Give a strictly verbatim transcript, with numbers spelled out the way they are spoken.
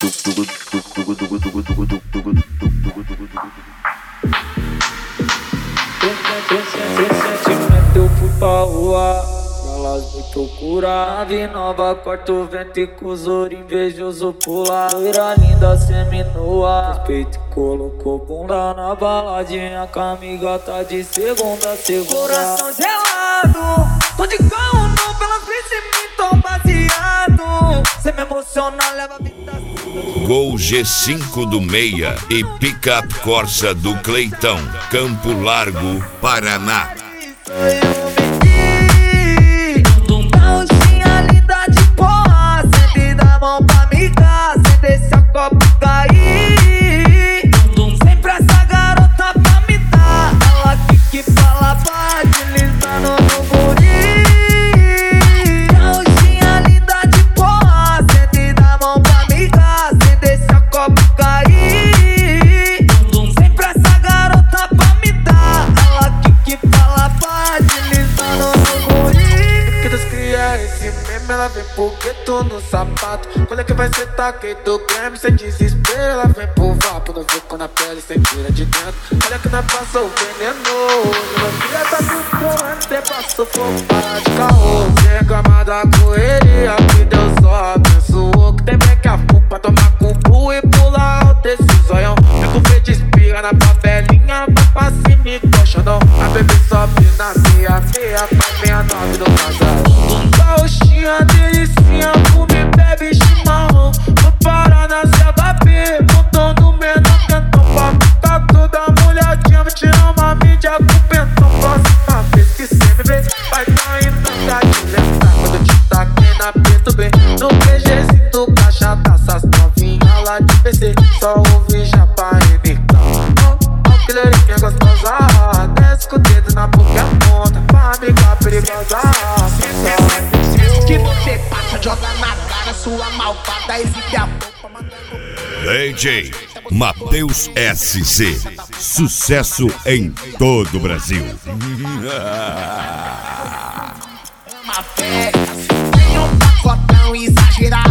Recentemente eu fui pra rua, elas me procuram. Ave nova, corta o vento e com os olhos invejoso pula. Loira linda, seminua, respeito e colocou bunda na baladinha. Com a amiga tá de segunda a segunda. Coração gelado, tô de carro não, pelas vezes me tô baseado. Cê me emociona, leva a vida. Gol G cinco do Meia e Picape Corsa do Cleitão, Campo Largo, Paraná. Roxinha linda de porra, sempre dá mão pra amiga, sem deixar o copo cair. Sempre essa garota pra me dar, ela que que fala pra deslizando no guri. Roxinha linda de porra, sempre dá mão pra amiga, sem deixar o copo cair. Sempre essa garota pra me dar, ela que que fala pra deslizando no guri. Que Deus cria esse meme, ela vem pro gueto no sapato. Quando é que vai ser taquete do creme, sem desespero, ela vem pro vapo. Não vê quando a pele sem tira de dentro. Olha que nós passou o veneno. Não queria tá tudo até passou fogo, para de caô. Sem reclamar da correria, que Deus só abençoou. Que tem bem que a culpa tomar cubo e pular alto esse zoião. Fico verde espirra na papelinha, pra cima e colchadão. A bebê sobe na meia, meia pra meia nove do casal. Roxinha, delicinha, fume, bebe chimarrão. Vou parar na C H P, montando menor quentão. Pra ficar toda molhadinha, vou tirar uma mídia com pentão. Próxima vez que cê me vê, vai tá indo pra te lembrar. Quando eu te taquei na P do B, no P G sinto caixa, taças novinha lá de P C. Só ouvi já pra M K. Ó, ó, que lerinha gostosa, desce com o dedo na boca e aponta pra amiga perigosa. Que você passa, joga na cara, sua malvada, exibe a boca. D J Matheus S C, sucesso em todo o Brasil. Uma festa, sem um pacotão exagerado.